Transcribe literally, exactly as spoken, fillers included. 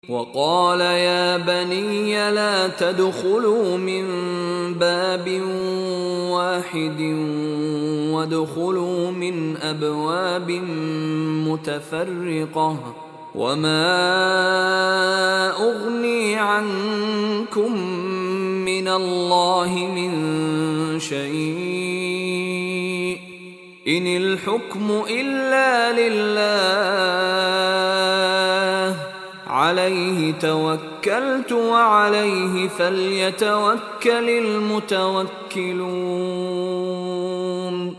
وقال يا بني لا تدخلوا من باب واحد وادخلوا من أبواب متفرقة وما أغني عنكم من الله من شيء إن الحكم إلا لله عليه توكلت وعليه فليتوكل المتوكلون.